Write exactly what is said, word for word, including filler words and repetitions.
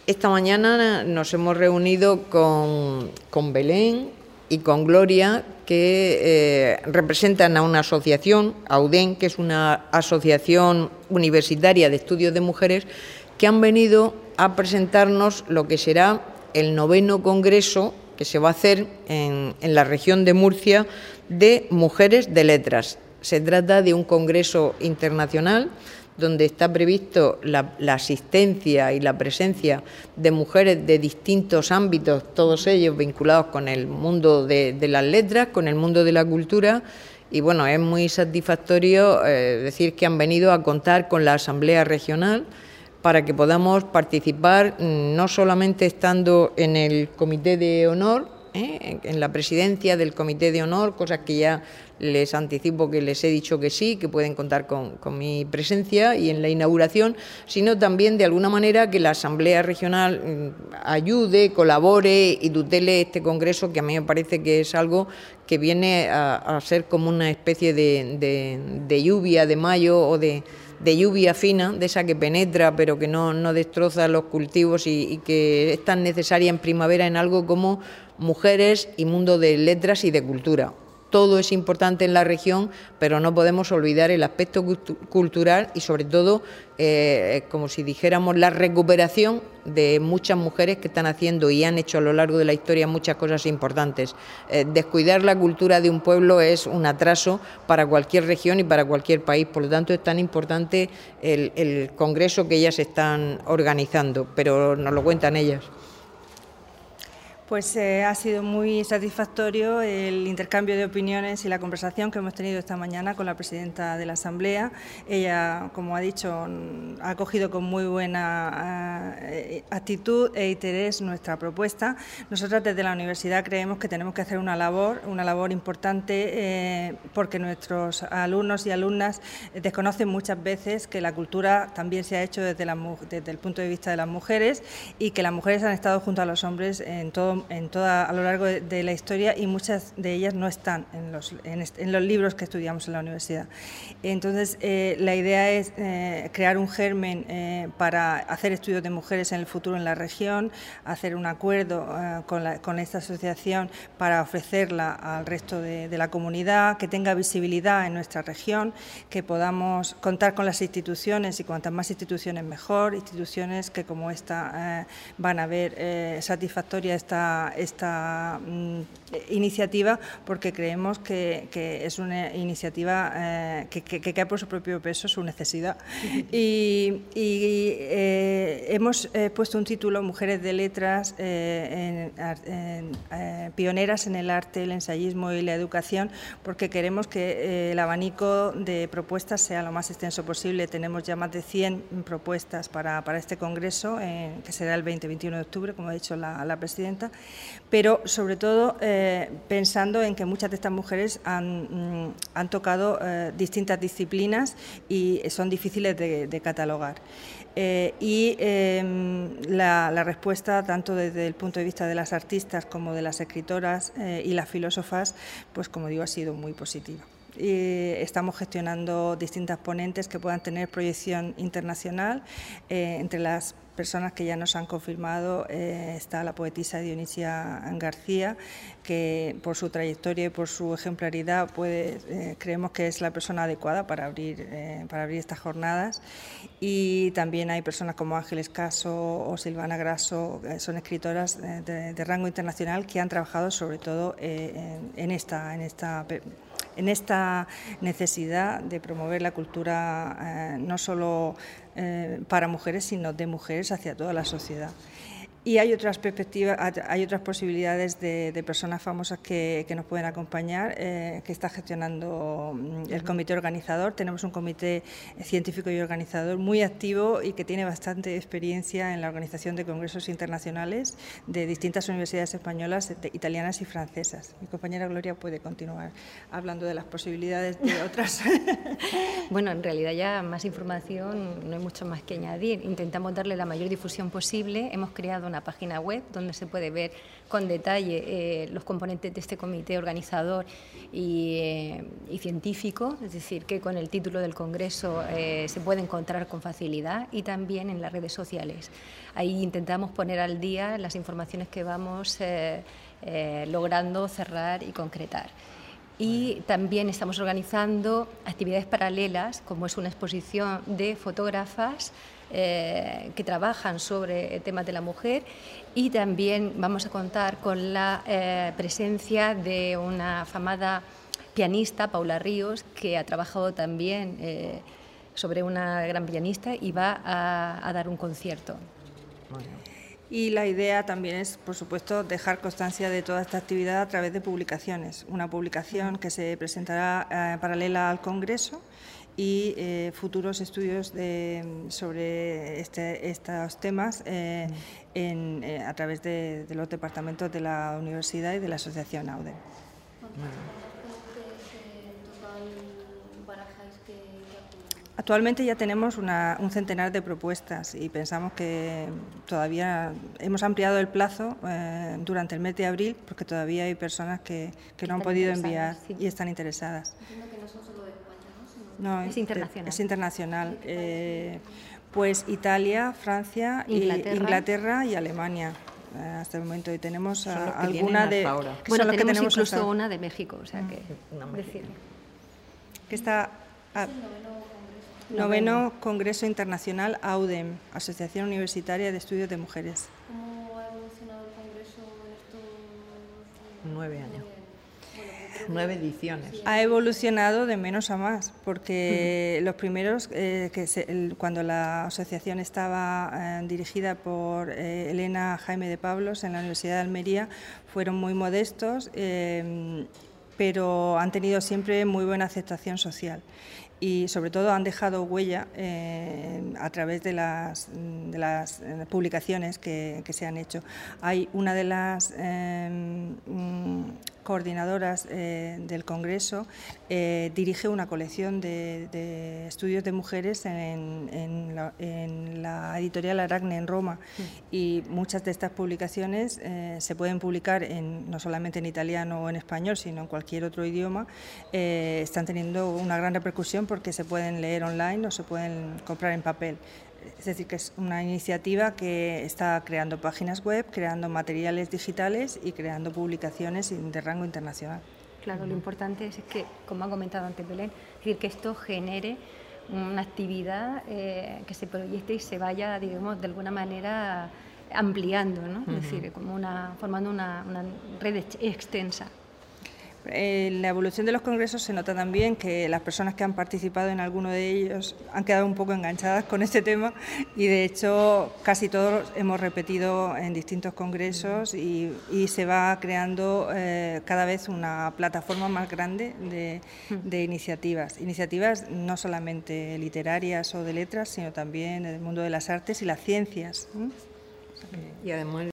esta mañana nos hemos reunido con, con Belén y con Gloria, que eh, representan a una asociación, AUDEN, que es una asociación universitaria de estudios de mujeres, que han venido a presentarnos lo que será el noveno congreso que se va a hacer en, en la región de Murcia de mujeres de letras. Se trata de un congreso internacional donde está previsto la, la asistencia y la presencia de mujeres de distintos ámbitos, todos ellos vinculados con el mundo de, de las letras, con el mundo de la cultura. Y bueno, es muy satisfactorio eh, decir que han venido a contar con la Asamblea Regional para que podamos participar, no solamente estando en el Comité de Honor, ¿eh? en la presidencia del Comité de Honor, cosas que ya les anticipo que les he dicho que sí, que pueden contar con, con mi presencia y en la inauguración, sino también de alguna manera que la Asamblea Regional mmm, ayude, colabore y tutele este congreso, que a mí me parece que es algo que viene a, a ser como una especie de, de, de lluvia de mayo o de... de lluvia fina, de esa que penetra pero que no, no destroza los cultivos y, y que es tan necesaria en primavera en algo como mujeres y mundo de letras y de cultura. Todo es importante en la región, pero no podemos olvidar el aspecto cultural y sobre todo, eh, como si dijéramos, la recuperación de muchas mujeres que están haciendo y han hecho a lo largo de la historia muchas cosas importantes. Eh, descuidar la cultura de un pueblo es un atraso para cualquier región y para cualquier país, por lo tanto es tan importante el, el congreso que ellas están organizando, pero nos lo cuentan ellas. Pues eh, ha sido muy satisfactorio el intercambio de opiniones y la conversación que hemos tenido esta mañana con la presidenta de la Asamblea. Ella, como ha dicho, ha acogido con muy buena eh, actitud e interés nuestra propuesta. Nosotras desde la universidad creemos que tenemos que hacer una labor, una labor importante eh, porque nuestros alumnos y alumnas desconocen muchas veces que la cultura también se ha hecho desde, la, desde el punto de vista de las mujeres y que las mujeres han estado junto a los hombres en todo en toda, a lo largo de, de la historia y muchas de ellas no están en los, en, en los libros que estudiamos en la universidad. Entonces, eh, la idea es eh, crear un germen eh, para hacer estudios de mujeres en el futuro en la región, hacer un acuerdo eh, con, la, con esta asociación para ofrecerla al resto de, de la comunidad, que tenga visibilidad en nuestra región, que podamos contar con las instituciones y cuantas más instituciones mejor, instituciones que como esta eh, van a ver eh, satisfactoria esta esta mm, iniciativa porque creemos que, que es una iniciativa eh, que, que, que cae por su propio peso, su necesidad. Y, y eh, hemos eh, puesto un título, Mujeres de Letras, eh, en, en, eh, pioneras en el arte, el ensayismo y la educación, porque queremos que eh, el abanico de propuestas sea lo más extenso posible. Tenemos ya más de cien propuestas para, para este congreso, eh, que será el veinte veintiuno de octubre, como ha dicho la, la presidenta, pero sobre todo eh, pensando en que muchas de estas mujeres han, mm, han tocado eh, distintas disciplinas y son difíciles de, de catalogar. Eh, y eh, la, la respuesta, tanto desde el punto de vista de las artistas como de las escritoras eh, y las filósofas, pues como digo, ha sido muy positiva. Y estamos gestionando distintas ponentes que puedan tener proyección internacional. Eh, entre las personas que ya nos han confirmado eh, está la poetisa Dionisia García, que por su trayectoria y por su ejemplaridad puede, eh, creemos que es la persona adecuada para abrir, eh, para abrir estas jornadas. Y también hay personas como Ángeles Caso o Silvana Grasso, que son escritoras de, de, de rango internacional que han trabajado sobre todo eh, en, en esta... En esta en esta necesidad de promover la cultura eh, no solo eh, para mujeres, sino de mujeres hacia toda la sociedad. Y hay otras perspectivas, hay otras posibilidades de, de personas famosas que, que nos pueden acompañar, eh, que está gestionando el comité organizador. Tenemos un comité científico y organizador muy activo y que tiene bastante experiencia en la organización de congresos internacionales de distintas universidades españolas, de, italianas y francesas. Mi compañera Gloria puede continuar hablando de las posibilidades de otras. Bueno, en realidad ya más información, no hay mucho más que añadir. Intentamos darle la mayor difusión posible. Hemos creado una página web donde se puede ver con detalle eh, los componentes de este comité organizador y, eh, y científico, es decir, que con el título del Congreso eh, se puede encontrar con facilidad, y también en las redes sociales. Ahí intentamos poner al día las informaciones que vamos eh, eh, logrando cerrar y concretar. Y también estamos organizando actividades paralelas, como es una exposición de fotógrafas eh, que trabajan sobre temas de la mujer, y también vamos a contar con la eh, presencia de una afamada pianista, Paula Ríos, que ha trabajado también eh, sobre una gran pianista y va a, a dar un concierto. Bueno. Y la idea también es, por supuesto, dejar constancia de toda esta actividad a través de publicaciones. Una publicación que se presentará eh, paralela al Congreso y eh, futuros estudios de, sobre este, estos temas eh, en, eh, a través de, de los departamentos de la Universidad y de la Asociación AUDEM. Actualmente ya tenemos una, un centenar de propuestas y pensamos que todavía hemos ampliado el plazo eh, durante el mes de abril, porque todavía hay personas que, que no han podido enviar, sí, y están interesadas. Entiendo que no son solo de España, ¿no? Sino... No, es internacional. Es internacional. Eh, pues Italia, Francia, Inglaterra, Inglaterra y Alemania. Hasta el momento, y tenemos son los que alguna de ahora. Bueno, son tenemos, que tenemos incluso hasta... una de México, o sea que no, decir que está a... Noveno Congreso Internacional AUDEM, Asociación Universitaria de Estudios de Mujeres. ¿Cómo ha evolucionado el Congreso en estos nueve años? Bueno, nueve ediciones. Ha evolucionado de menos a más, porque uh-huh. los primeros, eh, que se, el, cuando la asociación estaba eh, dirigida por eh, Elena Jaime de Pablos en la Universidad de Almería, fueron muy modestos, eh, pero han tenido siempre muy buena aceptación social. Y sobre todo han dejado huella eh, a través de las, de las publicaciones que, que se han hecho. Hay una de las eh, coordinadoras eh, del Congreso, eh, dirige una colección de, de estudios de mujeres en, en, la, en la editorial Aracne en Roma, y muchas de estas publicaciones eh, se pueden publicar en, no solamente en italiano o en español, sino en cualquier otro idioma. Eh, están teniendo una gran repercusión porque se pueden leer online o se pueden comprar en papel. Es decir, que es una iniciativa que está creando páginas web, creando materiales digitales y creando publicaciones de rango internacional. Claro, lo importante es que, como ha comentado antes Belén, es decir, que esto genere una actividad eh, que se proyecte y se vaya, digamos, de alguna manera ampliando, ¿no? Uh-huh. Es decir, como una, formando una, una red extensa. En la evolución de los congresos se nota también que las personas que han participado en alguno de ellos han quedado un poco enganchadas con este tema, y de hecho casi todos hemos repetido en distintos congresos, y, y se va creando eh, cada vez una plataforma más grande de, de iniciativas, iniciativas no solamente literarias o de letras, sino también del mundo de las artes y las ciencias. ¿Mm? Y además